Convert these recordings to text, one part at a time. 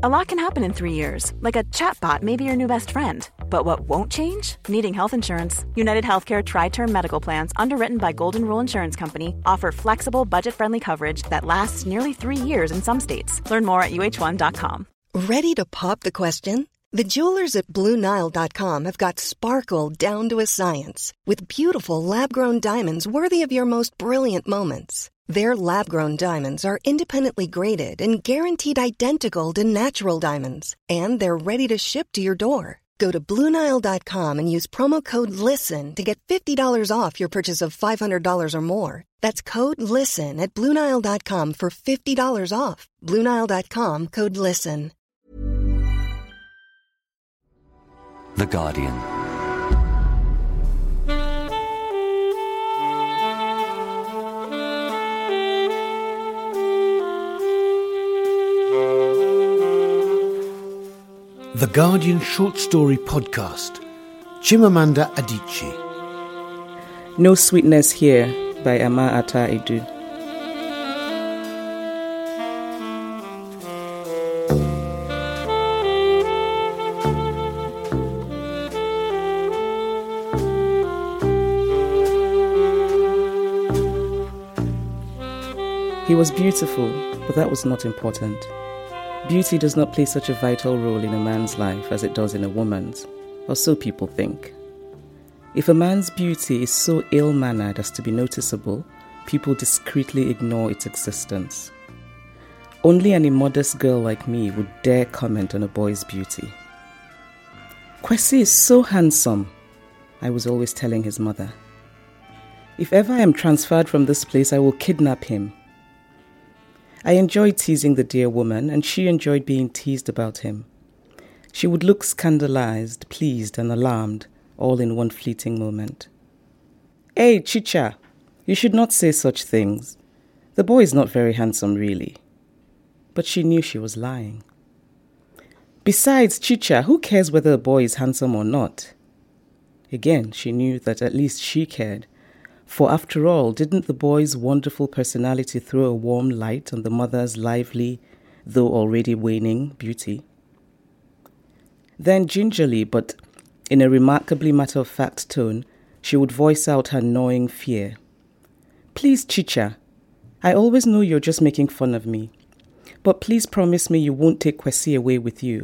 A lot can happen in 3 years, like a chatbot may be your new best friend. But what won't change? Needing health insurance. United Healthcare Tri-Term Medical Plans, underwritten by Golden Rule Insurance Company, offer flexible, budget-friendly coverage that lasts nearly 3 years in some states. Learn more at uh1.com. Ready to pop the question? The jewelers at BlueNile.com have got sparkle down to a science with beautiful lab-grown diamonds worthy of your most brilliant moments. Their lab-grown diamonds are independently graded and guaranteed identical to natural diamonds, and they're ready to ship to your door. Go to BlueNile.com and use promo code LISTEN to get $50 off your purchase of $500 or more. That's code LISTEN at BlueNile.com for $50 off. BlueNile.com, code LISTEN. The Guardian. The Guardian Short Story Podcast. Chimamanda Adichie. No Sweetness Here by Ama Ata Edu. He was beautiful, but that was not important. Beauty does not play such a vital role in a man's life as it does in a woman's, or so people think. If a man's beauty is so ill-mannered as to be noticeable, people discreetly ignore its existence. Only an immodest girl like me would dare comment on a boy's beauty. Kwesi is so handsome, I was always telling his mother. If ever I am transferred from this place, I will kidnap him. I enjoyed teasing the dear woman, and she enjoyed being teased about him. She would look scandalized, pleased, and alarmed, all in one fleeting moment. "Hey, Chicha, you should not say such things. The boy is not very handsome, really." But she knew she was lying. Besides, Chicha, who cares whether a boy is handsome or not? Again, she knew that at least she cared. For after all, didn't the boy's wonderful personality throw a warm light on the mother's lively, though already waning, beauty? Then gingerly, but in a remarkably matter-of-fact tone, she would voice out her gnawing fear. "Please, Chicha, I always know you're just making fun of me, but please promise me you won't take Kwesi away with you."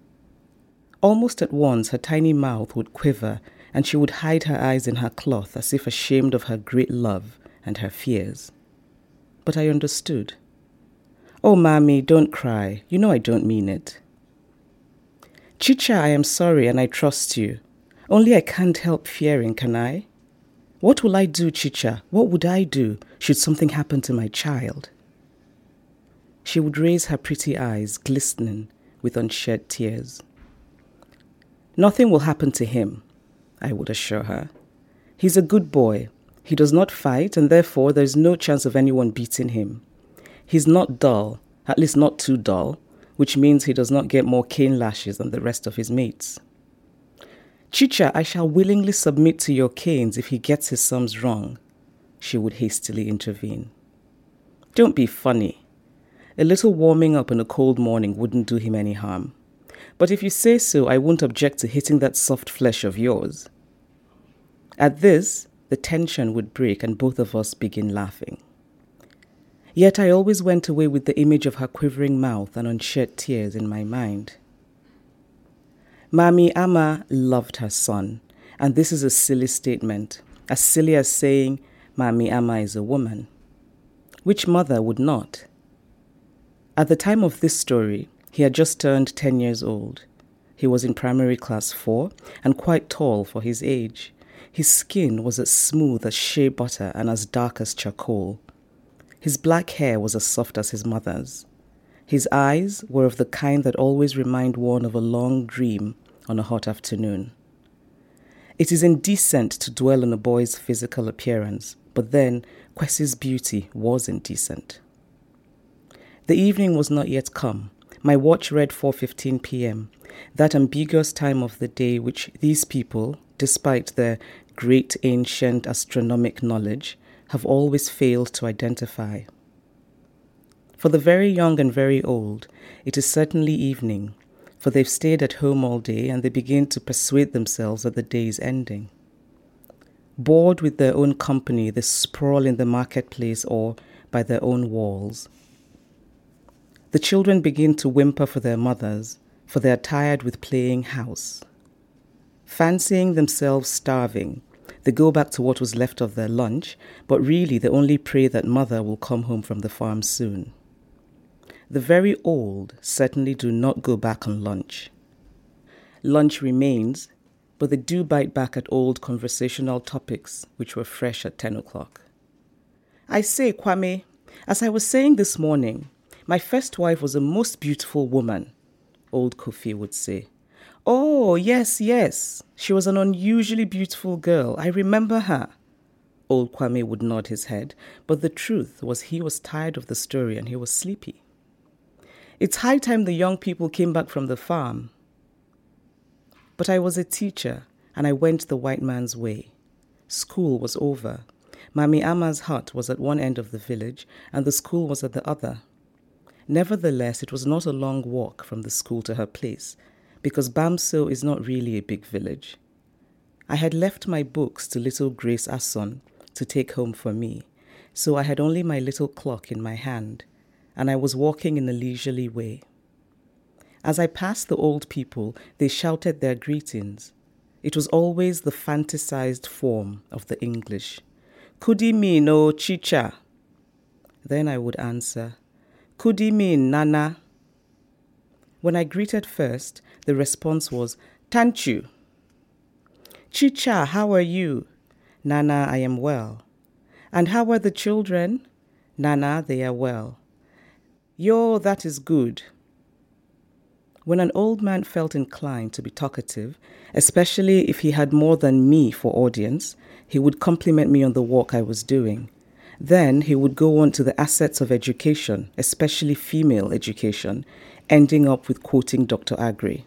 Almost at once, her tiny mouth would quiver, and she would hide her eyes in her cloth as if ashamed of her great love and her fears. But I understood. "Oh, Mommy, don't cry. You know I don't mean it." "Chicha, I am sorry and I trust you. Only I can't help fearing, can I? What will I do, Chicha? What would I do should something happen to my child?" She would raise her pretty eyes, glistening with unshed tears. "Nothing will happen to him," I would assure her. "He's a good boy. He does not fight, and therefore there's no chance of anyone beating him. He's not dull, at least not too dull, which means he does not get more cane lashes than the rest of his mates. Chicha, I shall willingly submit to your canes if he gets his sums wrong," she would hastily intervene. "Don't be funny. A little warming up on a cold morning wouldn't do him any harm. But if you say so, I won't object to hitting that soft flesh of yours." At this, the tension would break and both of us begin laughing. Yet I always went away with the image of her quivering mouth and unshed tears in my mind. Mami Ama loved her son, and this is a silly statement, as silly as saying Mami Ama is a woman. Which mother would not? At the time of this story, he had just turned 10 years old. He was in primary class 4 and quite tall for his age. His skin was as smooth as shea butter and as dark as charcoal. His black hair was as soft as his mother's. His eyes were of the kind that always remind one of a long dream on a hot afternoon. It is indecent to dwell on a boy's physical appearance, but then Kwesi's beauty was indecent. The evening was not yet come. My watch read 4:15 p.m., that ambiguous time of the day which these people, despite their great ancient astronomic knowledge, have always failed to identify. For the very young and very old, it is certainly evening, for they've stayed at home all day and they begin to persuade themselves that the day is ending. Bored with their own company, they sprawl in the marketplace or by their own walls. The children begin to whimper for their mothers, for they are tired with playing house. Fancying themselves starving, they go back to what was left of their lunch, but really they only pray that mother will come home from the farm soon. The very old certainly do not go back on lunch. Lunch remains, but they do bite back at old conversational topics which were fresh at 10 o'clock. I say, Kwame, as I was saying this morning, my first wife was a most beautiful woman, old Kofi would say. Oh, yes, yes, she was an unusually beautiful girl. I remember her. Old Kwame would nod his head, but the truth was he was tired of the story and he was sleepy. It's high time the young people came back from the farm. But I was a teacher, and I went the white man's way. School was over. Mami Ama's hut was at one end of the village, and the school was at the other. Nevertheless, it was not a long walk from the school to her place, because Bamso is not really a big village. I had left my books to little Grace Asson to take home for me, so I had only my little clock in my hand, and I was walking in a leisurely way. As I passed the old people, they shouted their greetings. It was always the fantasized form of the English. Kudi mean no chicha? Then I would answer, Kudi mean nana? When I greeted first, the response was, Tanchu. Chicha, how are you? Nana, I am well. And how are the children? Nana, they are well. Yo, that is good. When an old man felt inclined to be talkative, especially if he had more than me for audience, he would compliment me on the work I was doing. Then he would go on to the assets of education, especially female education, ending up with quoting Dr. Agri.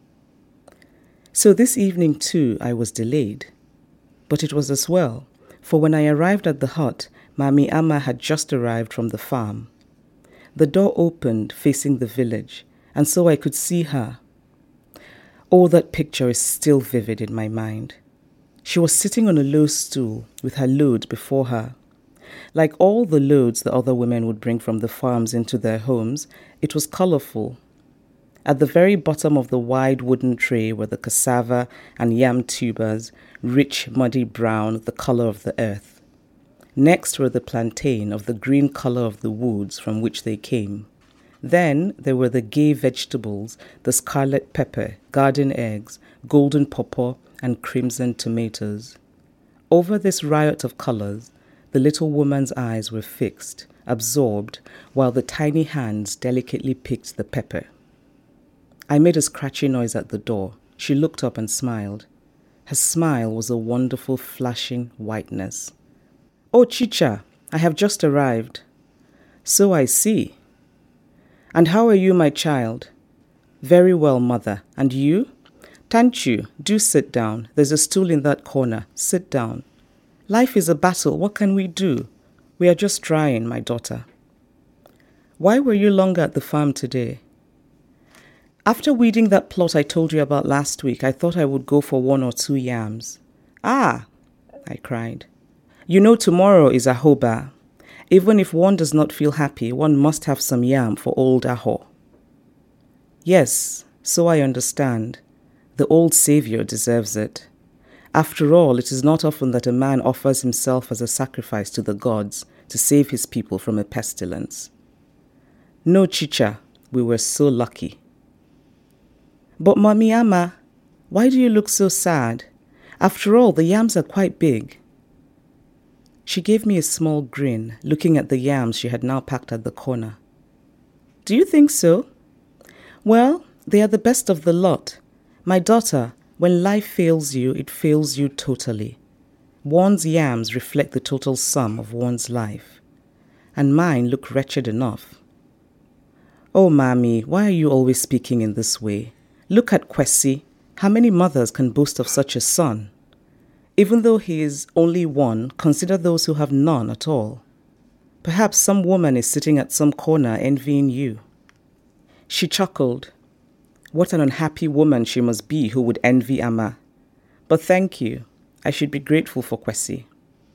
So this evening too, I was delayed. But it was as well, for when I arrived at the hut, Mami Ama had just arrived from the farm. The door opened facing the village, and so I could see her. Oh, that picture is still vivid in my mind. She was sitting on a low stool with her load before her. Like all the loads the other women would bring from the farms into their homes, it was colorful. At the very bottom of the wide wooden tray were the cassava and yam tubers, rich, muddy brown, the color of the earth. Next were the plantain of the green color of the woods from which they came. Then there were the gay vegetables, the scarlet pepper, garden eggs, golden pawpaw, and crimson tomatoes. Over this riot of colors, the little woman's eyes were fixed, absorbed, while the tiny hands delicately picked the pepper. I made a scratchy noise at the door. She looked up and smiled. Her smile was a wonderful flashing whiteness. Oh, Chicha, I have just arrived. So I see. And how are you, my child? Very well, mother. And you? Tanchu, do sit down. There's a stool in that corner. Sit down. Life is a battle. What can we do? We are just trying, my daughter. Why were you longer at the farm today? After weeding that plot I told you about last week, I thought I would go for 1 or 2 yams. Ah, I cried. You know tomorrow is Ahoba. Even if one does not feel happy, one must have some yam for old Aho. Yes, so I understand. The old Saviour deserves it. After all, it is not often that a man offers himself as a sacrifice to the gods to save his people from a pestilence. No, Chicha, we were so lucky. But Mami Ama, why do you look so sad? After all, the yams are quite big. She gave me a small grin, looking at the yams she had now packed at the corner. Do you think so? Well, they are the best of the lot. My daughter, when life fails you, it fails you totally. One's yams reflect the total sum of one's life. And mine look wretched enough. Oh, Mami, why are you always speaking in this way? Look at Kwesi. How many mothers can boast of such a son? Even though he is only one, consider those who have none at all. Perhaps some woman is sitting at some corner envying you." She chuckled. What an unhappy woman she must be who would envy Ama. But thank you. I should be grateful for Kwesi.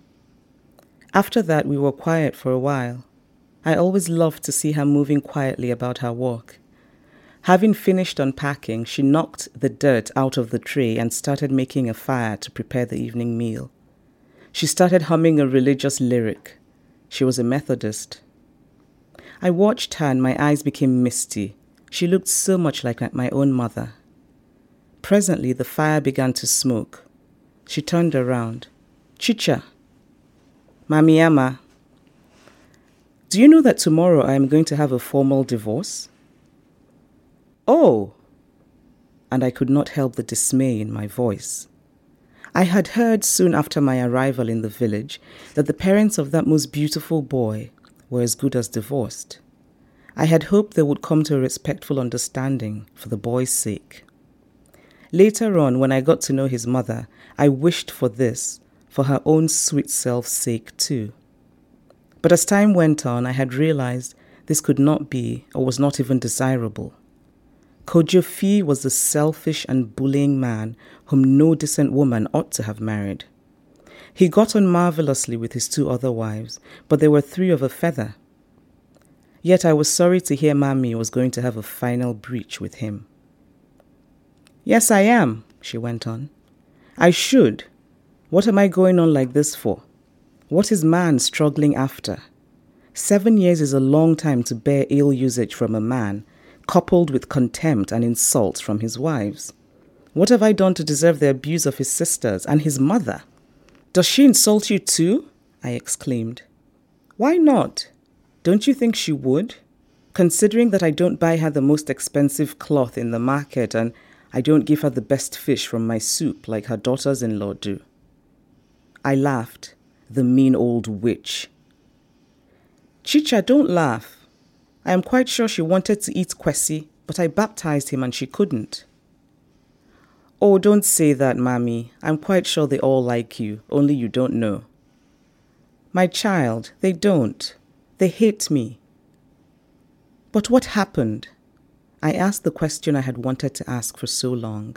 After that, we were quiet for a while. I always loved to see her moving quietly about her work. Having finished unpacking, she knocked the dirt out of the tray and started making a fire to prepare the evening meal. She started humming a religious lyric. She was a Methodist. I watched her and my eyes became misty. She looked so much like my own mother. Presently, the fire began to smoke. She turned around. "Chicha." "Mami Ama, do you know that tomorrow I am going to have a formal divorce?" "Oh!" And I could not help the dismay in my voice. I had heard soon after my arrival in the village that the parents of that most beautiful boy were as good as divorced. I had hoped they would come to a respectful understanding for the boy's sake. Later on, when I got to know his mother, I wished for this, for her own sweet self's sake too. But as time went on, I had realized this could not be, or was not even desirable. Kojo Fi was the selfish and bullying man whom no decent woman ought to have married. He got on marvelously with his 2 other wives, but there were 3 of a feather. Yet I was sorry to hear Mami was going to have a final breach with him. "Yes, I am," she went on. "I should. What am I going on like this for? What is man struggling after? 7 years is a long time to bear ill usage from a man, coupled with contempt and insults from his wives. What have I done to deserve the abuse of his sisters and his mother?" "Does she insult you too?" I exclaimed. "Why not? Don't you think she would? Considering that I don't buy her the most expensive cloth in the market and I don't give her the best fish from my soup like her daughters-in-law do." I laughed. The mean old witch. "Chicha, don't laugh. I am quite sure she wanted to eat Kwesi, but I baptized him and she couldn't." "Oh, don't say that, Mami. I'm quite sure they all like you, only you don't know." "My child, they don't. They hate me." "But what happened?" I asked the question I had wanted to ask for so long.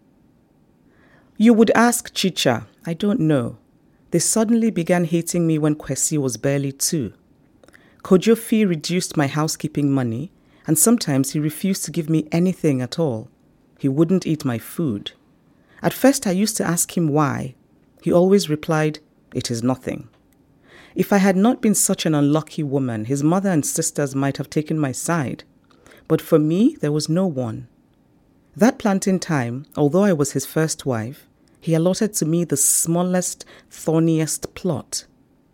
"You would ask Chicha. I don't know. They suddenly began hating me when Kwesi was barely 2. Kojo Fi reduced my housekeeping money, and sometimes he refused to give me anything at all. He wouldn't eat my food. At first I used to ask him why. He always replied, "It is nothing." If I had not been such an unlucky woman, his mother and sisters might have taken my side. But for me, there was no one. That planting time, although I was his first wife, he allotted to me the smallest, thorniest plot.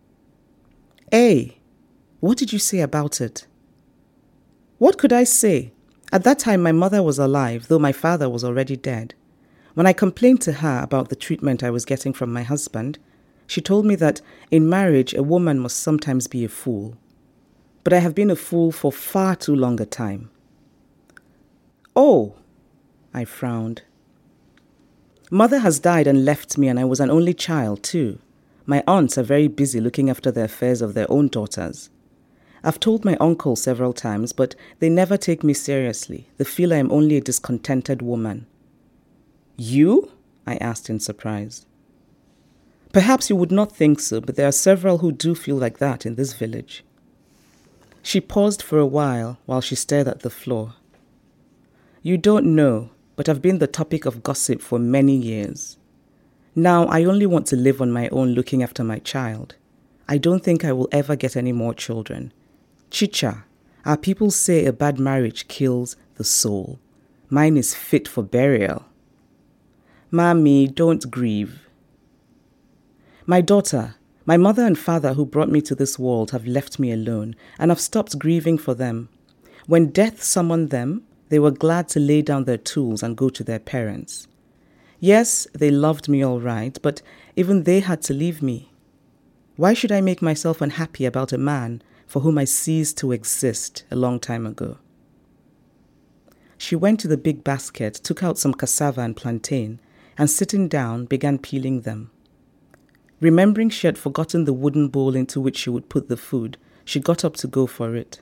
"Hey, what did you say about it?" What could I say? At that time, my mother was alive, though my father was already dead. When I complained to her about the treatment I was getting from my husband, she told me that in marriage, a woman must sometimes be a fool. But I have been a fool for far too long a time. "Oh," I frowned. "Mother has died and left me, and I was an only child too. My aunts are very busy looking after the affairs of their own daughters. I've told my uncle several times, but they never take me seriously. They feel I am only a discontented woman." "You?" I asked in surprise. "Perhaps you would not think so, but there are several who do feel like that in this village." She paused for a while she stared at the floor. "You don't know, but I've been the topic of gossip for many years. Now I only want to live on my own looking after my child. I don't think I will ever get any more children. Chicha, our people say a bad marriage kills the soul. Mine is fit for burial." "Mami, don't grieve." "My daughter, my mother and father who brought me to this world have left me alone, and I've stopped grieving for them. When death summoned them, they were glad to lay down their tools and go to their parents. Yes, they loved me all right, but even they had to leave me. Why should I make myself unhappy about a man for whom I ceased to exist a long time ago?" She went to the big basket, took out some cassava and plantain, and sitting down, began peeling them. Remembering she had forgotten the wooden bowl into which she would put the food, She got up to go for it.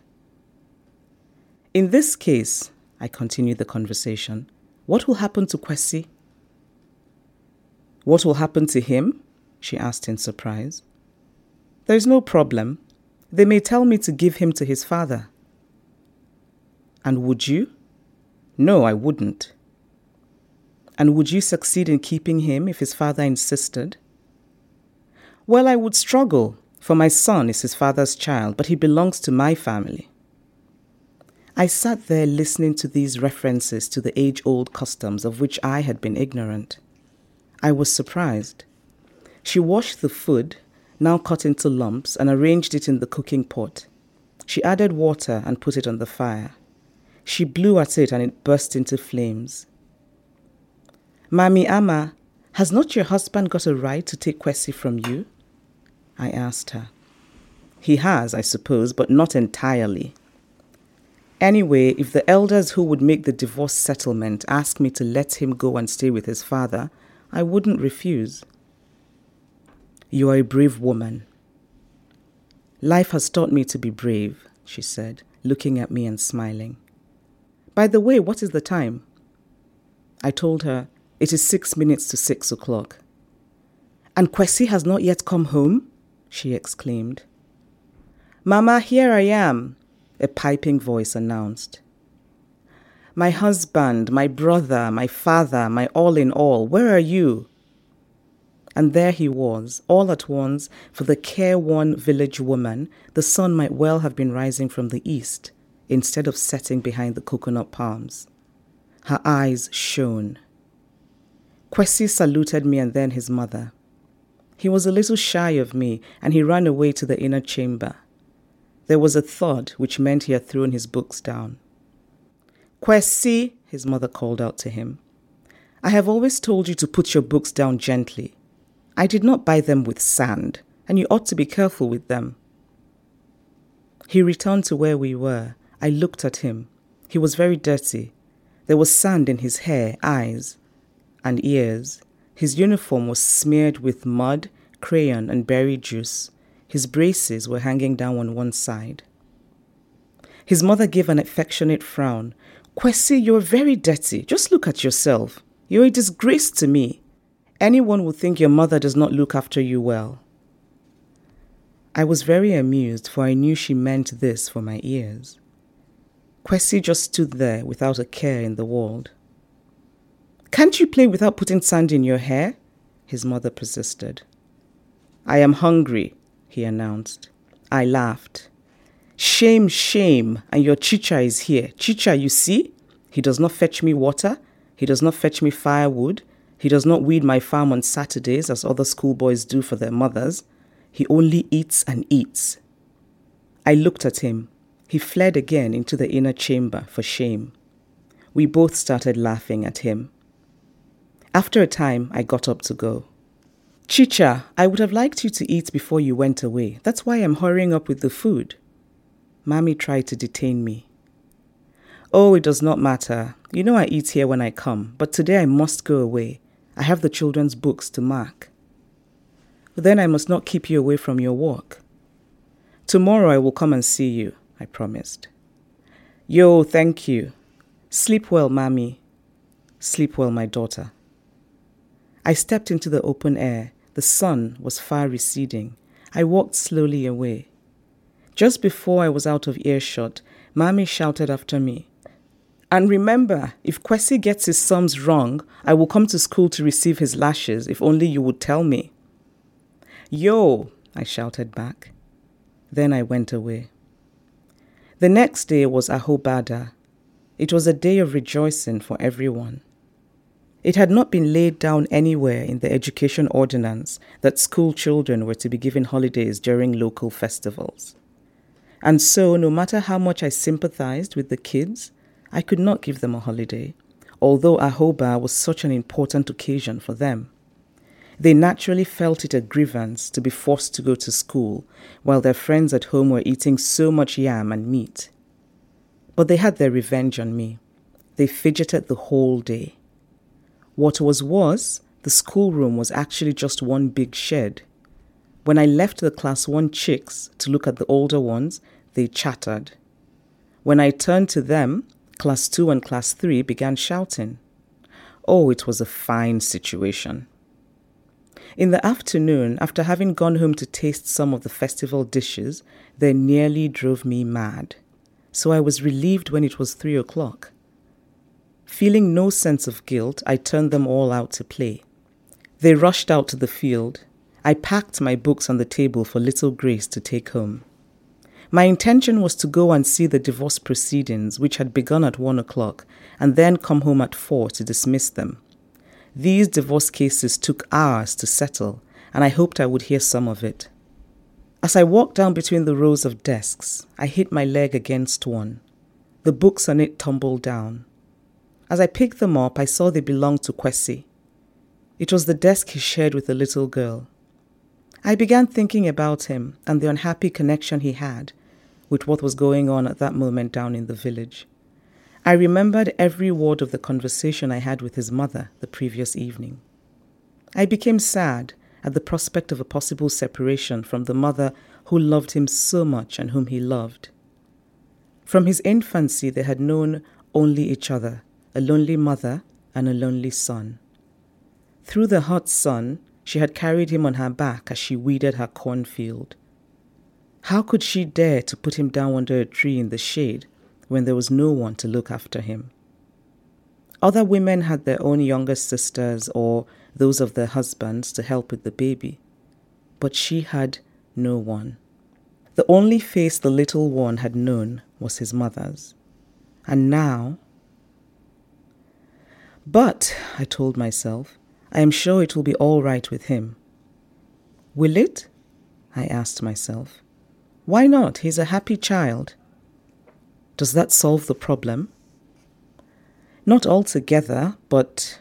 In this case, I continued the conversation, what will happen to Kwesi? What will happen to him? She asked in surprise. There is no problem. They may tell me to give him to his father. And would you? No, I wouldn't. And would you succeed in keeping him if his father insisted? Well, I would struggle, for my son is his father's child, but he belongs to my family. I sat there listening to these references to the age-old customs of which I had been ignorant. I was surprised. She washed the food, now cut into lumps, and arranged it in the cooking pot. She added water and put it on the fire. She blew at it and it burst into flames. Mami Ama, has not your husband got a right to take Kwesi from you? I asked her. He has, I suppose, but not entirely. Anyway, if the elders who would make the divorce settlement asked me to let him go and stay with his father, I wouldn't refuse. You are a brave woman. Life has taught me to be brave, she said, looking at me and smiling. By the way, what is the time? I told her, it is 6 minutes to 6 o'clock. And Kwesi has not yet come home? She exclaimed. Mama, here I am, a piping voice announced. My husband, my brother, my father, my all in all, where are you? And there he was, all at once, for the careworn village woman, the sun might well have been rising from the east, instead of setting behind the coconut palms. Her eyes shone. Kwesi saluted me and then his mother. He was a little shy of me, and he ran away to the inner chamber. There was a thud, which meant he had thrown his books down. Kwesi, his mother called out to him, I have always told you to put your books down gently. I did not buy them with sand, and you ought to be careful with them. He returned to where we were. I looked at him. He was very dirty. There was sand in his hair, eyes, and ears. His uniform was smeared with mud, crayon, and berry juice. His braces were hanging down on one side. His mother gave an affectionate frown. Kwesi, you're very dirty. Just look at yourself. You're a disgrace to me. Anyone would think your mother does not look after you well. I was very amused, for I knew she meant this for my ears. Kwesi just stood there without a care in the world. Can't you play without putting sand in your hair? His mother persisted. I am hungry, he announced. I laughed. Shame, shame, and your Chicha is here. Chicha, you see? He does not fetch me water. He does not fetch me firewood. He does not weed my farm on Saturdays as other schoolboys do for their mothers. He only eats and eats. I looked at him. He fled again into the inner chamber for shame. We both started laughing at him. After a time, I got up to go. Chicha, I would have liked you to eat before you went away. That's why I'm hurrying up with the food. Mami tried to detain me. Oh, it does not matter. You know I eat here when I come, but today I must go away. I have the children's books to mark. Then I must not keep you away from your work. Tomorrow I will come and see you, I promised. Yo, thank you. Sleep well, Mami. Sleep well, my daughter. I stepped into the open air. The sun was far receding. I walked slowly away. Just before I was out of earshot, Mami shouted after me, And remember, if Kwesi gets his sums wrong, I will come to school to receive his lashes, if only you would tell me. Yo, I shouted back. Then I went away. The next day was Ahobada. It was a day of rejoicing for everyone. It had not been laid down anywhere in the education ordinance that school children were to be given holidays during local festivals. And so, no matter how much I sympathized with the kids, I could not give them a holiday, although Ahoba was such an important occasion for them. They naturally felt it a grievance to be forced to go to school while their friends at home were eating so much yam and meat. But they had their revenge on me. They fidgeted the whole day. What was, the schoolroom was actually just one big shed. When I left the class 1 chicks to look at the older ones, they chattered. When I turned to them, class 2 and class 3 began shouting. Oh, it was a fine situation. In the afternoon, after having gone home to taste some of the festival dishes, they nearly drove me mad. So I was relieved when it was 3 o'clock. Feeling no sense of guilt, I turned them all out to play. They rushed out to the field. I packed my books on the table for little Grace to take home. My intention was to go and see the divorce proceedings, which had begun at 1 o'clock, and then come home at 4 to dismiss them. These divorce cases took hours to settle, and I hoped I would hear some of it. As I walked down between the rows of desks, I hit my leg against one. The books on it tumbled down. As I picked them up, I saw they belonged to Kwesi. It was the desk he shared with the little girl. I began thinking about him and the unhappy connection he had with what was going on at that moment down in the village. I remembered every word of the conversation I had with his mother the previous evening. I became sad at the prospect of a possible separation from the mother who loved him so much and whom he loved. From his infancy, they had known only each other, a lonely mother and a lonely son. Through the hot sun, she had carried him on her back as she weeded her cornfield. How could she dare to put him down under a tree in the shade when there was no one to look after him? Other women had their own younger sisters or those of their husbands to help with the baby, but she had no one. The only face the little one had known was his mother's. And now... But, I told myself, I am sure it will be all right with him. Will it? I asked myself. Why not? He's a happy child. Does that solve the problem? Not altogether, but...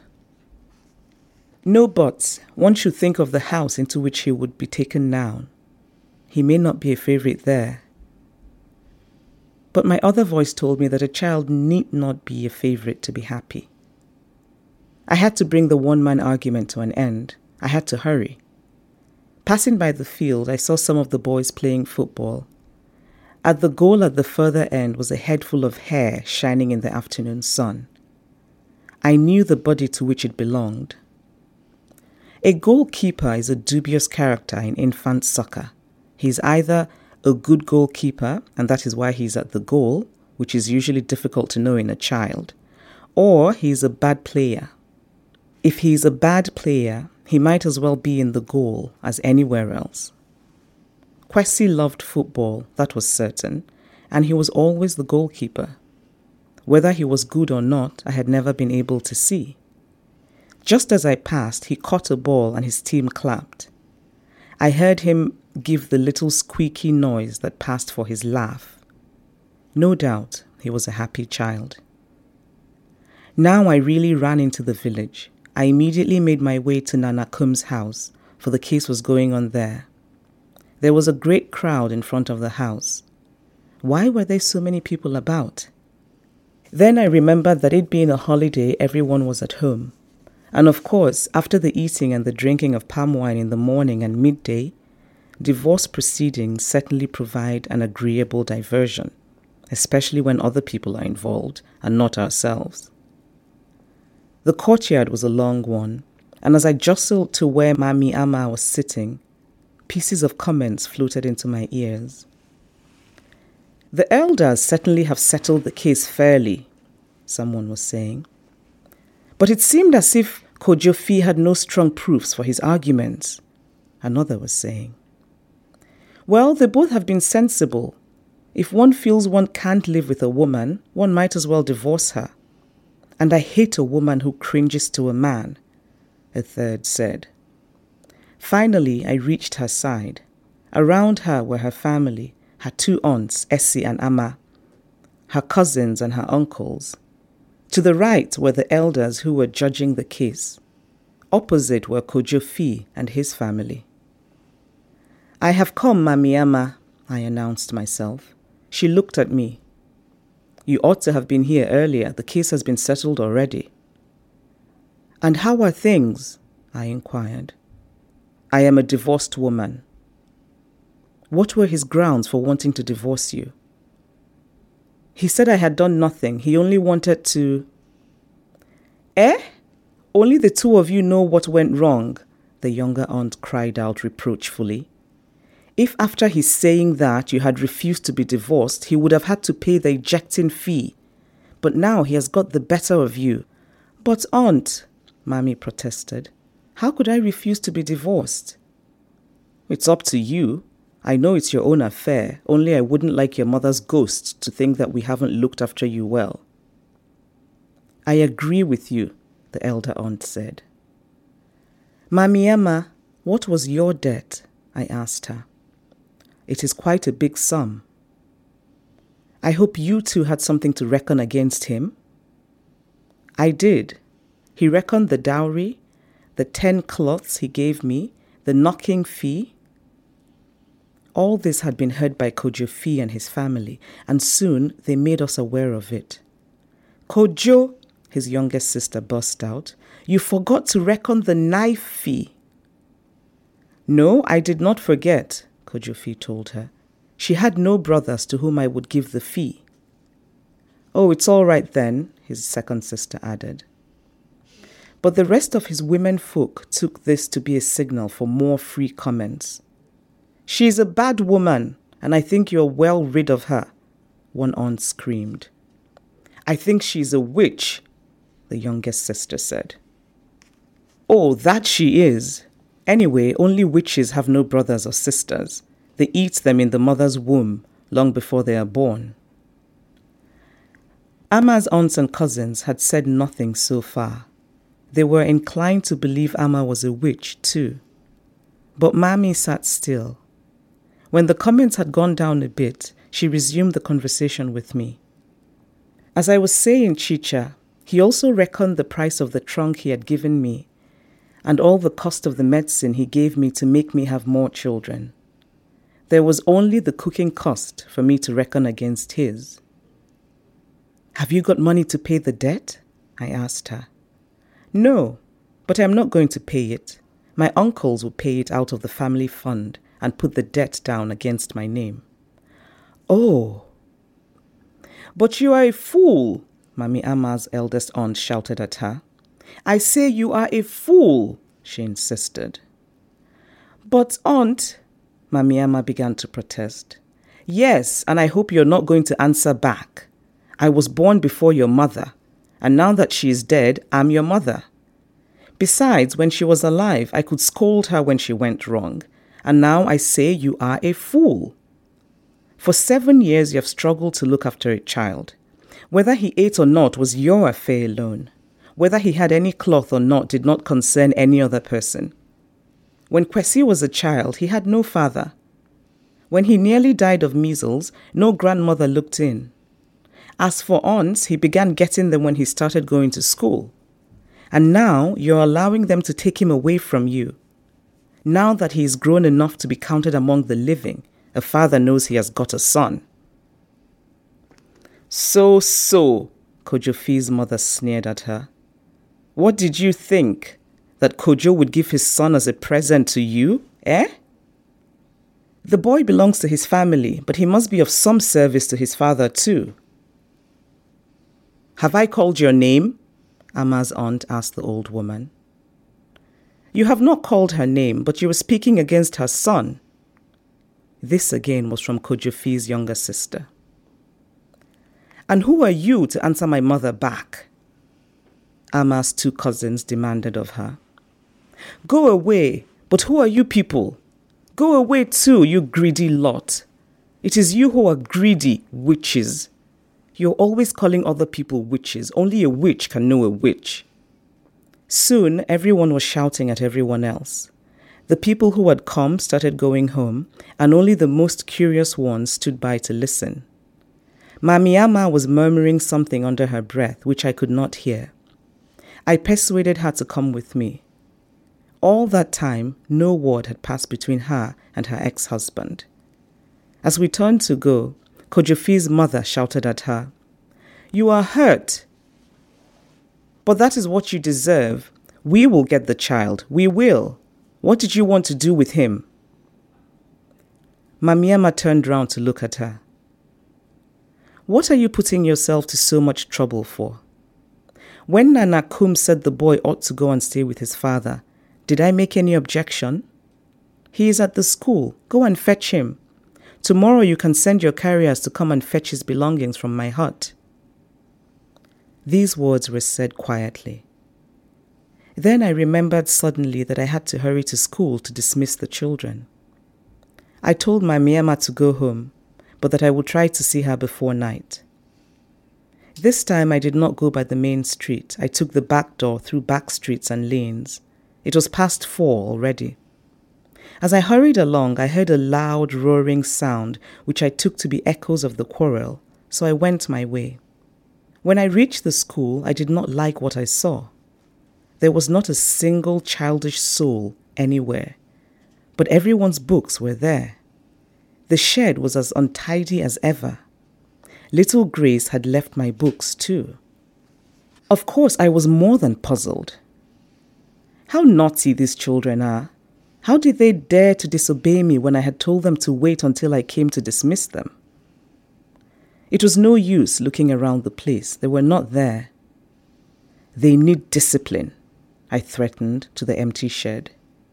No buts. One should think of the house into which he would be taken now. He may not be a favorite there. But my other voice told me that a child need not be a favorite to be happy. I had to bring the one-man argument to an end. I had to hurry. Passing by the field, I saw some of the boys playing football. At the goal at the further end was a head full of hair shining in the afternoon sun. I knew the body to which it belonged. A goalkeeper is a dubious character in infant soccer. He's either a good goalkeeper, and that is why he's at the goal, which is usually difficult to know in a child, or he's a bad player. If he's a bad player, he might as well be in the goal as anywhere else. Kwesi loved football, that was certain, and he was always the goalkeeper. Whether he was good or not, I had never been able to see. Just as I passed, he caught a ball and his team clapped. I heard him give the little squeaky noise that passed for his laugh. No doubt he was a happy child. Now I really ran into the village. I immediately made my way to Nana Kum's house, for the case was going on there. There was a great crowd in front of the house. Why were there so many people about? Then I remembered that it being a holiday, everyone was at home. And of course, after the eating and the drinking of palm wine in the morning and midday, divorce proceedings certainly provide an agreeable diversion, especially when other people are involved and not ourselves. The courtyard was a long one, and as I jostled to where Mami Ama was sitting, pieces of comments floated into my ears. The elders certainly have settled the case fairly, someone was saying. But it seemed as if Kojofi had no strong proofs for his arguments, another was saying. Well, they both have been sensible. If one feels one can't live with a woman, one might as well divorce her. And I hate a woman who cringes to a man, a third said. Finally, I reached her side. Around her were her family, her two aunts, Essie and Ama, her cousins and her uncles. To the right were the elders who were judging the case. Opposite were Kojofi and his family. I have come, Mami Ama, I announced myself. She looked at me. You ought to have been here earlier. The case has been settled already. And how are things? I inquired. I am a divorced woman. What were his grounds for wanting to divorce you? He said I had done nothing. He only wanted to... Only the two of you know what went wrong, the younger aunt cried out reproachfully. If after his saying that you had refused to be divorced, he would have had to pay the ejecting fee. But now he has got the better of you. But aunt, Mammy protested, how could I refuse to be divorced? It's up to you. I know it's your own affair, only I wouldn't like your mother's ghost to think that we haven't looked after you well. I agree with you, the elder aunt said. Mammy Emma, what was your debt? I asked her. It is quite a big sum. I hope you two had something to reckon against him. I did. He reckoned the dowry, the 10 cloths he gave me, the knocking fee. All this had been heard by Kojo Fee and his family, and soon they made us aware of it. Kojo, his youngest sister burst out, you forgot to reckon the knife fee. No, I did not forget, Kojo Fee told her. She had no brothers to whom I would give the fee. Oh, it's all right then, his second sister added. But the rest of his women folk took this to be a signal for more free comments. She is a bad woman, and I think you're well rid of her, one aunt screamed. I think she's a witch, the youngest sister said. Oh, that she is. Anyway, only witches have no brothers or sisters. They eat them in the mother's womb long before they are born. Amma's aunts and cousins had said nothing so far. They were inclined to believe Amma was a witch too. But Mammy sat still. When the comments had gone down a bit, she resumed the conversation with me. As I was saying, Chicha, he also reckoned the price of the trunk he had given me and all the cost of the medicine he gave me to make me have more children. There was only the cooking cost for me to reckon against his. Have you got money to pay the debt? I asked her. No, but I'm not going to pay it. My uncles will pay it out of the family fund and put the debt down against my name. Oh. But you are a fool, Mammy Amma's eldest aunt shouted at her. I say you are a fool, she insisted. But aunt, Mammy Amma began to protest. Yes, and I hope you're not going to answer back. I was born before your mother, and now that she is dead, I'm your mother. Besides, when she was alive, I could scold her when she went wrong, and now I say you are a fool. For 7 years you have struggled to look after a child. Whether he ate or not was your affair alone. Whether he had any cloth or not did not concern any other person. When Kwesi was a child, he had no father. When he nearly died of measles, no grandmother looked in. As for aunts, he began getting them when he started going to school. And now you're allowing them to take him away from you. Now that he is grown enough to be counted among the living, a father knows he has got a son. So, Kojo Fee's mother sneered at her. What did you think? That Kojo would give his son as a present to you, eh? The boy belongs to his family, but he must be of some service to his father too. Have I called your name? Amma's aunt asked the old woman. You have not called her name, but you were speaking against her son. This again was from Kojo Fee's younger sister. And who are you to answer my mother back? Amma's two cousins demanded of her. Go away, but who are you people? Go away too, you greedy lot. It is you who are greedy, witches. You're always calling other people witches. Only a witch can know a witch. Soon, everyone was shouting at everyone else. The people who had come started going home, and only the most curious ones stood by to listen. Mammy Amma was murmuring something under her breath, which I could not hear. I persuaded her to come with me. All that time, no word had passed between her and her ex-husband. As we turned to go, Kojo Fee's mother shouted at her, You are hurt. But that is what you deserve. We will get the child. We will. What did you want to do with him? Mamiama turned round to look at her. What are you putting yourself to so much trouble for? When Nana Kum said the boy ought to go and stay with his father, did I make any objection? He is at the school. Go and fetch him. Tomorrow you can send your carriers to come and fetch his belongings from my hut. These words were said quietly. Then I remembered suddenly that I had to hurry to school to dismiss the children. I told my Mamiama to go home, but that I would try to see her before night. This time I did not go by the main street. I took the back door through back streets and lanes. It was past 4 already. As I hurried along, I heard a loud roaring sound, which I took to be echoes of the quarrel, so I went my way. When I reached the school, I did not like what I saw. There was not a single childish soul anywhere, but everyone's books were there. The shed was as untidy as ever. Little Grace had left my books too. Of course, I was more than puzzled. How naughty these children are. How did they dare to disobey me when I had told them to wait until I came to dismiss them? It was no use looking around the place. They were not there. They need discipline, I threatened to the empty shed.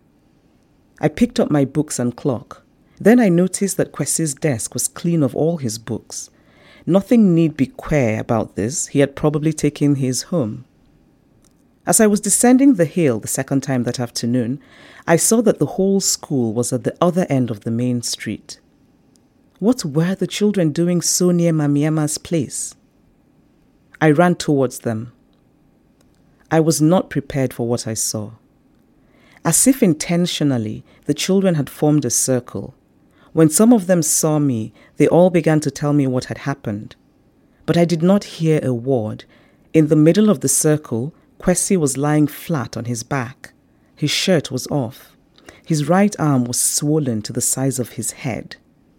I picked up my books and clock. Then I noticed that Kwesi's desk was clean of all his books. Nothing need be queer about this. He had probably taken his home. As I was descending the hill the second time that afternoon, I saw that the whole school was at the other end of the main street. What were the children doing so near Mamiama's place? I ran towards them. I was not prepared for what I saw. As if intentionally, the children had formed a circle. When some of them saw me, they all began to tell me what had happened. But I did not hear a word. In the middle of the circle, Kwesi was lying flat on his back. His shirt was off. His right arm was swollen to the size of his head.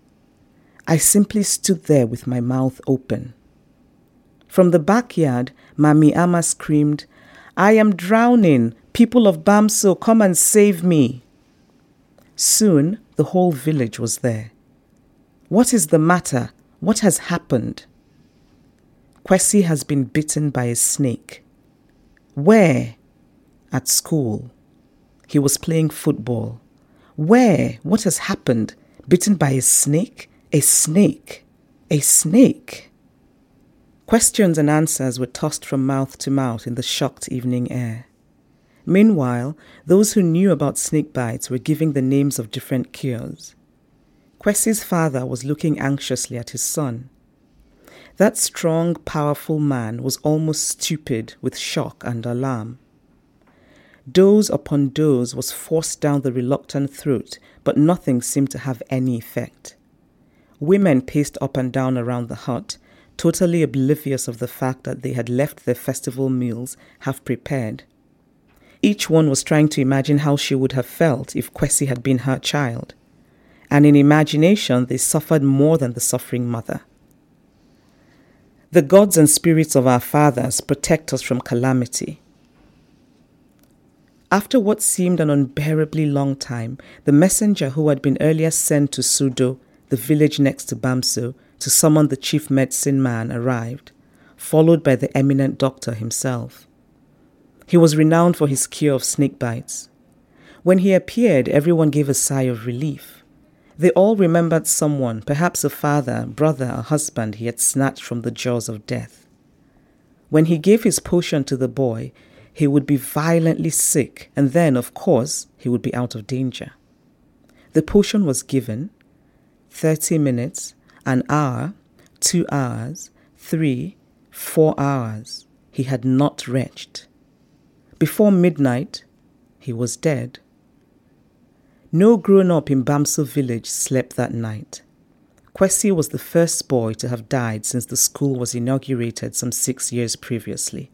I simply stood there with my mouth open. From the backyard, Mamiama screamed, "I am drowning! People of Bamso, come and save me!" Soon, the whole village was there. What is the matter? What has happened? Kwesi has been bitten by a snake. Where? At school. He was playing football. Where? What has happened? Bitten by a snake? A snake? A snake? Questions and answers were tossed from mouth to mouth in the shocked evening air. Meanwhile, those who knew about snake bites were giving the names of different cures. Kwesi's father was looking anxiously at his son. That strong, powerful man was almost stupid with shock and alarm. Dose upon dose was forced down the reluctant throat, but nothing seemed to have any effect. Women paced up and down around the hut, totally oblivious of the fact that they had left their festival meals half prepared. Each one was trying to imagine how she would have felt if Kwesi had been her child. And in imagination, they suffered more than the suffering mother. The gods and spirits of our fathers protect us from calamity. After what seemed an unbearably long time, the messenger who had been earlier sent to Sudo, the village next to Bamso, to summon the chief medicine man arrived, followed by the eminent doctor himself. He was renowned for his cure of snake bites. When he appeared, everyone gave a sigh of relief. They all remembered someone, perhaps a father, brother, or husband he had snatched from the jaws of death. When he gave his potion to the boy, he would be violently sick, and then, of course, he would be out of danger. The potion was given. 30 minutes, an hour, 2 hours, 3, 4 hours. He had not retched. Before midnight, he was dead. No grown-up in Bamso village slept that night. Kwesi was the first boy to have died since the school was inaugurated some 6 years previously.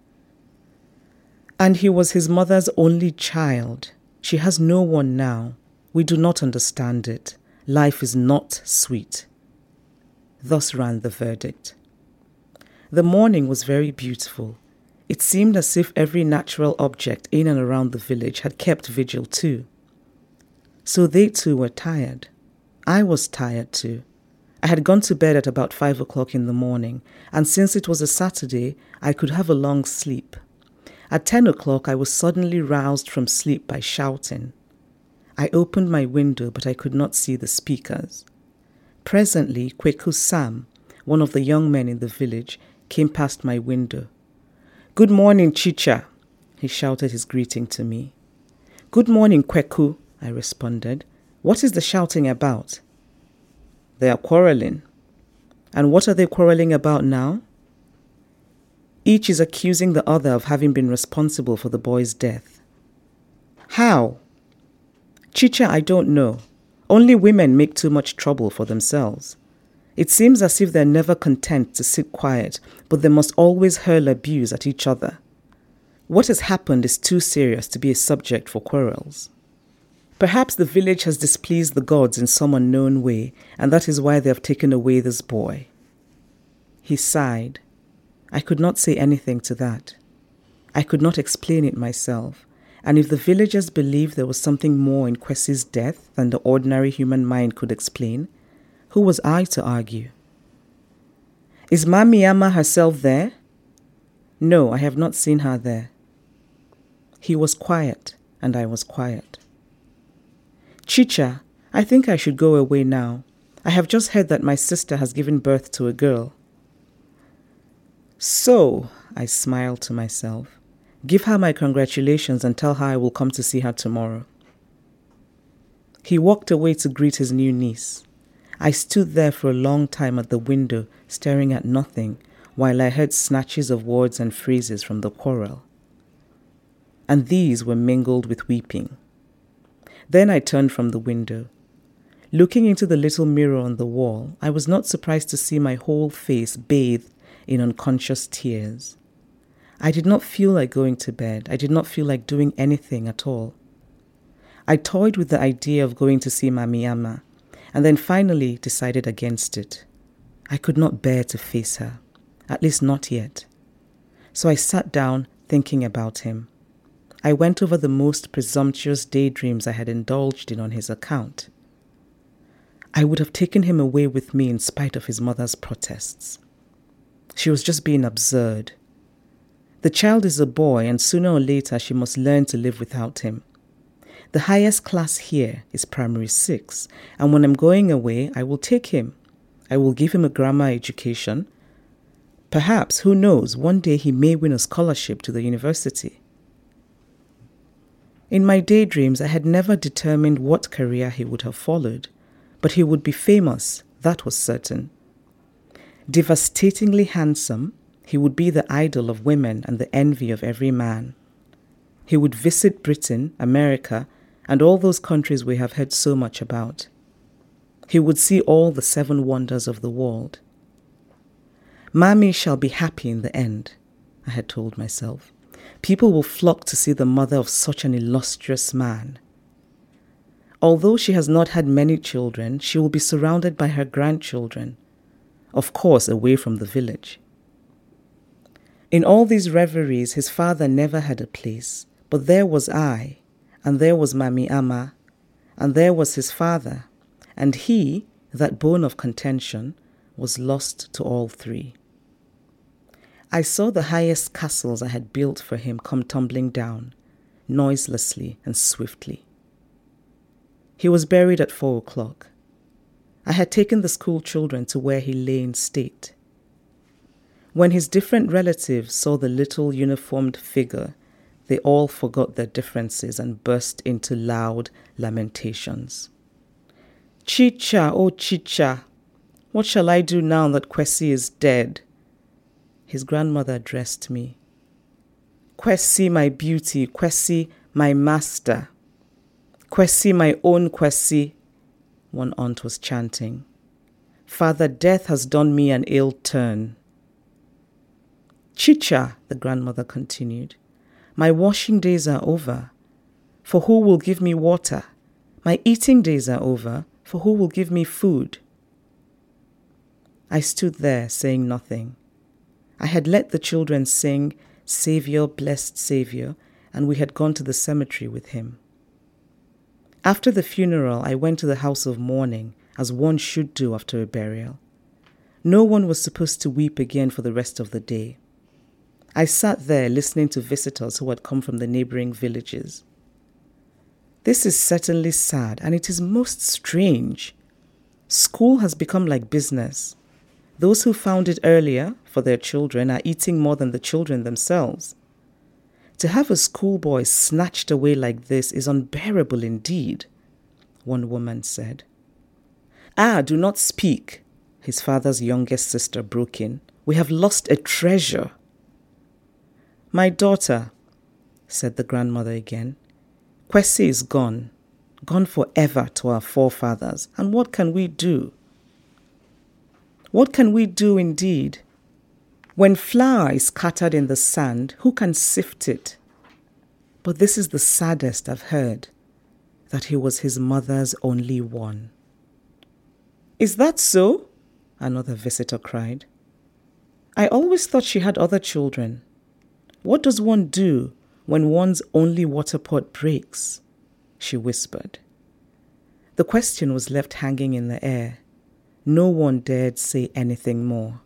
And he was his mother's only child. She has no one now. We do not understand it. Life is not sweet. Thus ran the verdict. The morning was very beautiful. It seemed as if every natural object in and around the village had kept vigil too. So they too were tired. I was tired too. I had gone to bed at about 5 o'clock in the morning, and since it was a Saturday, I could have a long sleep. At 10 o'clock, I was suddenly roused from sleep by shouting. I opened my window, but I could not see the speakers. Presently, Kweku Sam, one of the young men in the village, came past my window. "Good morning, Chicha," he shouted his greeting to me. "Good morning, Kweku," I responded. "What is the shouting about?" "They are quarreling." "And what are they quarreling about now?" "Each is accusing the other of having been responsible for the boy's death." "How?" "Chicha, I don't know. Only women make too much trouble for themselves. It seems as if they're never content to sit quiet, but they must always hurl abuse at each other. What has happened is too serious to be a subject for quarrels. Perhaps the village has displeased the gods in some unknown way, and that is why they have taken away this boy." He sighed. I could not say anything to that. I could not explain it myself, and if the villagers believed there was something more in Kwesi's death than the ordinary human mind could explain, who was I to argue? "Is Mamiyama herself there?" "No, I have not seen her there." He was quiet, and I was quiet. "Chicha, I think I should go away now. I have just heard that my sister has given birth to a girl." "So," I smiled to myself, "give her my congratulations and tell her I will come to see her tomorrow." He walked away to greet his new niece. I stood there for a long time at the window, staring at nothing, while I heard snatches of words and phrases from the quarrel. And these were mingled with weeping. Then I turned from the window. Looking into the little mirror on the wall, I was not surprised to see my whole face bathed in unconscious tears. I did not feel like going to bed. I did not feel like doing anything at all. I toyed with the idea of going to see Mamiyama, and then finally decided against it. I could not bear to face her, at least not yet. So I sat down thinking about him. I went over the most presumptuous daydreams I had indulged in on his account. I would have taken him away with me in spite of his mother's protests. She was just being absurd. The child is a boy, and sooner or later she must learn to live without him. The highest class here is primary 6, and when I'm going away, I will take him. I will give him a grammar education. Perhaps, who knows, one day he may win a scholarship to the university. In my daydreams, I had never determined what career he would have followed, but he would be famous, that was certain. Devastatingly handsome, he would be the idol of women and the envy of every man. He would visit Britain, America, and all those countries we have heard so much about. He would see all the 7 wonders of the world. Mami shall be happy in the end, I had told myself. People will flock to see the mother of such an illustrious man. Although she has not had many children, she will be surrounded by her grandchildren, of course away from the village. In all these reveries, his father never had a place, but there was I, and there was Mamiyama, and there was his father, and he, that bone of contention, was lost to all 3. I saw the highest castles I had built for him come tumbling down, noiselessly and swiftly. He was buried at 4 o'clock. I had taken the school children to where he lay in state. When his different relatives saw the little uniformed figure, they all forgot their differences and burst into loud lamentations. "Chicha, oh Chicha, what shall I do now that Kwesi is dead?" His grandmother addressed me. "Kwesi, my beauty, Kwesi, my master. Kwesi, my own Kwesi," one aunt was chanting. "Father, death has done me an ill turn." "Chicha," the grandmother continued, "my washing days are over, for who will give me water? My eating days are over, for who will give me food?" I stood there saying nothing. I had let the children sing "Savior, Blessed Savior," and we had gone to the cemetery with him. After the funeral, I went to the house of mourning as one should do after a burial. No one was supposed to weep again for the rest of the day. I sat there listening to visitors who had come from the neighboring villages. This is certainly sad, and it is most strange. School has become like business. Those who found it earlier for their children are eating more than the children themselves. To have a schoolboy snatched away like this is unbearable indeed, one woman said. "Ah, do not speak," his father's youngest sister broke in. "We have lost a treasure." "My daughter," said the grandmother again, "Kwesi is gone forever to our forefathers. And what can we do?" What can we do indeed? When flour is scattered in the sand, who can sift it? But this is the saddest I've heard, that he was his mother's only one. "Is that so?" another visitor cried. "I always thought she had other children. What does one do when one's only water pot breaks?" she whispered. The question was left hanging in the air. No one dared say anything more.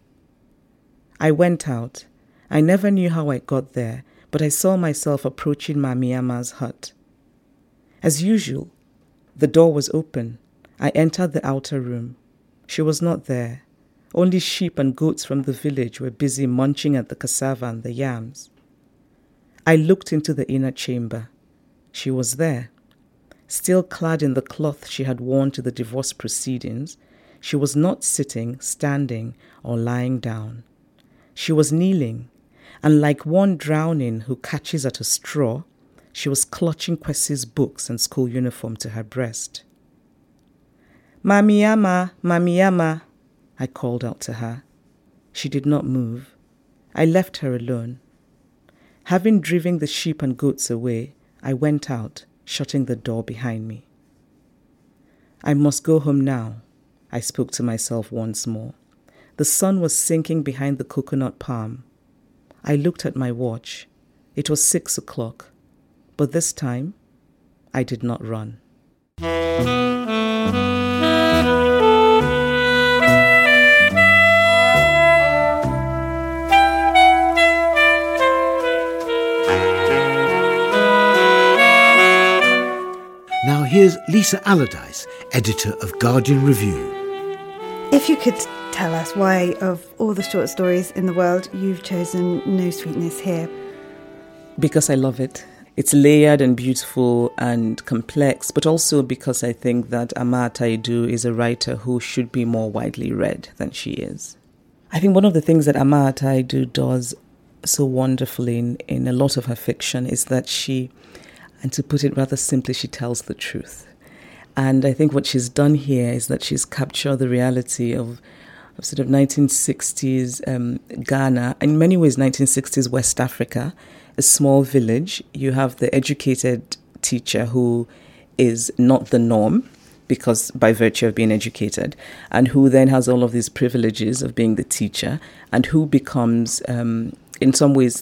I went out. I never knew how I got there, but I saw myself approaching Mamiyama's hut. As usual, the door was open. I entered the outer room. She was not there. Only sheep and goats from the village were busy munching at the cassava and the yams. I looked into the inner chamber. She was there. Still clad in the cloth she had worn to the divorce proceedings, she was not sitting, standing, or lying down. She was kneeling, and like one drowning who catches at a straw, she was clutching Kwesi's books and school uniform to her breast. "Mamiyama, Mamiyama," I called out to her. She did not move. I left her alone. Having driven the sheep and goats away, I went out, shutting the door behind me. I must go home now, I spoke to myself once more. The sun was sinking behind the coconut palm. I looked at my watch. It was 6 o'clock. But this time, I did not run. Now here's Lisa Allardyce, editor of Guardian Review. If you could tell us why, of all the short stories in the world, you've chosen No Sweetness Here. Because I love it. It's layered and beautiful and complex, but also because I think that Ama Ataidu is a writer who should be more widely read than she is. I think one of the things that Ama Ataidu does so wonderfully in a lot of her fiction is that she, and to put it rather simply, she tells the truth. And I think what she's done here is that she's captured the reality of sort of 1960s Ghana, in many ways 1960s West Africa, a small village. You have the educated teacher who is not the norm because by virtue of being educated, and who then has all of these privileges of being the teacher, and who becomes, in some ways,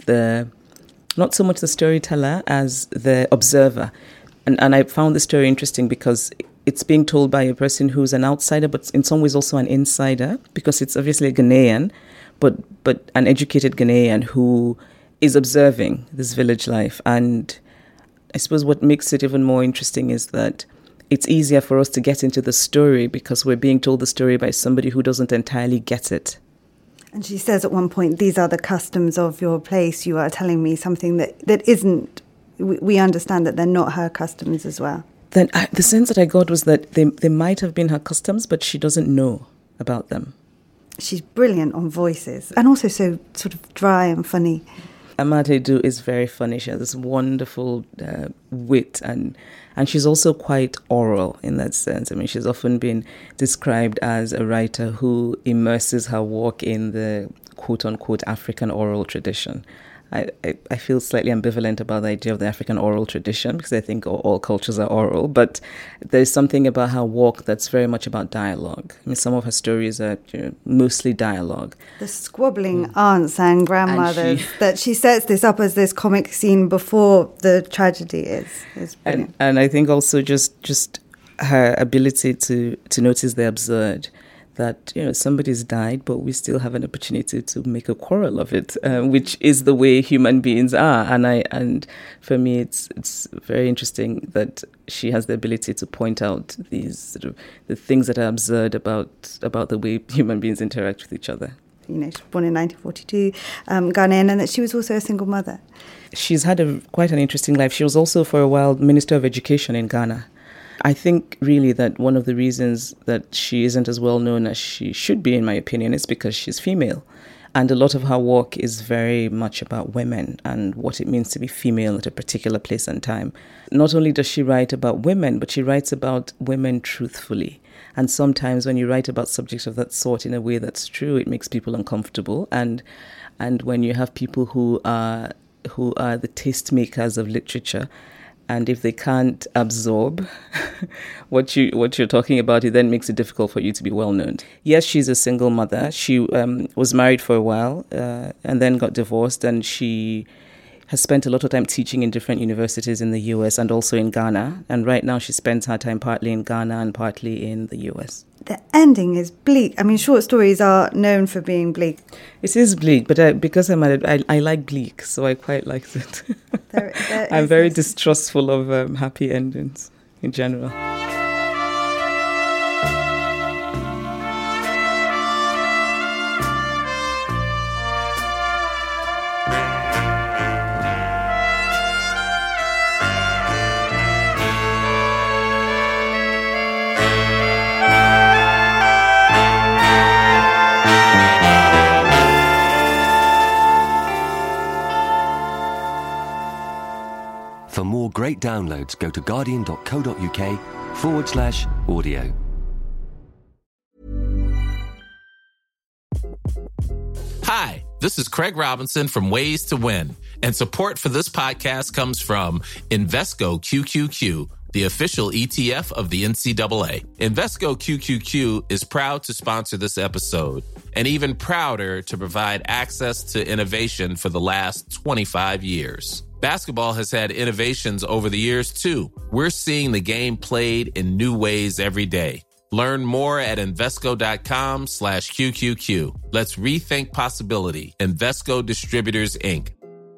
not so much the storyteller as the observer. And I found the story interesting because it's being told by a person who's an outsider, but in some ways also an insider, because it's obviously a Ghanaian, but an educated Ghanaian who is observing this village life. And I suppose what makes it even more interesting is that it's easier for us to get into the story because we're being told the story by somebody who doesn't entirely get it. And she says at one point, "These are the customs of your place. You are telling me something that isn't, we understand that they're not her customs as well." Then the sense that I got was that they might have been her customs, but she doesn't know about them. She's brilliant on voices and also so sort of dry and funny. Ama Ataidu is very funny. She has this wonderful wit, and she's also quite oral in that sense. I mean, she's often been described as a writer who immerses her work in the quote-unquote African oral tradition. I feel slightly ambivalent about the idea of the African oral tradition because I think all cultures are oral, but there's something about her work that's very much about dialogue. I mean, some of her stories are mostly dialogue. The squabbling aunts and grandmothers, that she sets this up as this comic scene before the tragedy is brilliant. And I think also just her ability to notice the absurd, that, you know, somebody's died, but we still have an opportunity to make a quarrel of it, which is the way human beings are. And for me, it's very interesting that she has the ability to point out these sort of the things that are absurd about the way human beings interact with each other. You know, she was born in 1942, Ghanaian, and that she was also a single mother. She's had quite an interesting life. She was also for a while Minister of Education in Ghana. I think really that one of the reasons that she isn't as well known as she should be, in my opinion, is because she's female. And a lot of her work is very much about women and what it means to be female at a particular place and time. Not only does she write about women, but she writes about women truthfully. And sometimes when you write about subjects of that sort in a way that's true, it makes people uncomfortable. And when you have people who are the tastemakers of literature, and if they can't absorb what you're talking about, it then makes it difficult for you to be well known. Yes, she's a single mother. She was married for a while and then got divorced, and she has spent a lot of time teaching in different universities in the US and also in Ghana. And right now she spends her time partly in Ghana and partly in the US. The ending is bleak. I mean, short stories are known for being bleak. It is bleak, but because I'm at it, I like bleak, so I quite liked it. I'm very distrustful of happy endings in general. For more great downloads, go to guardian.co.uk/audio. Hi, this is Craig Robinson from Ways to Win, and support for this podcast comes from Invesco QQQ, the official ETF of the NCAA. Invesco QQQ is proud to sponsor this episode, and even prouder to provide access to innovation for the last 25 years. Basketball has had innovations over the years, too. We're seeing the game played in new ways every day. Learn more at Invesco.com/QQQ. Let's rethink possibility. Invesco Distributors, Inc.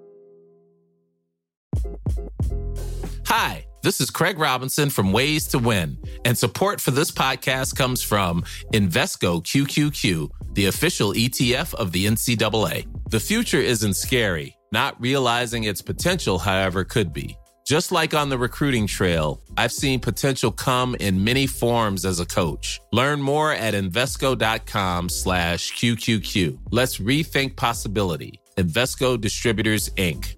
Hi, this is Craig Robinson from Ways to Win, and support for this podcast comes from Invesco QQQ, the official ETF of the NCAA. The future isn't scary. Not realizing its potential, however, could be. Just like on the recruiting trail, I've seen potential come in many forms as a coach. Learn more at Invesco.com/QQQ. Let's rethink possibility. Invesco Distributors, Inc.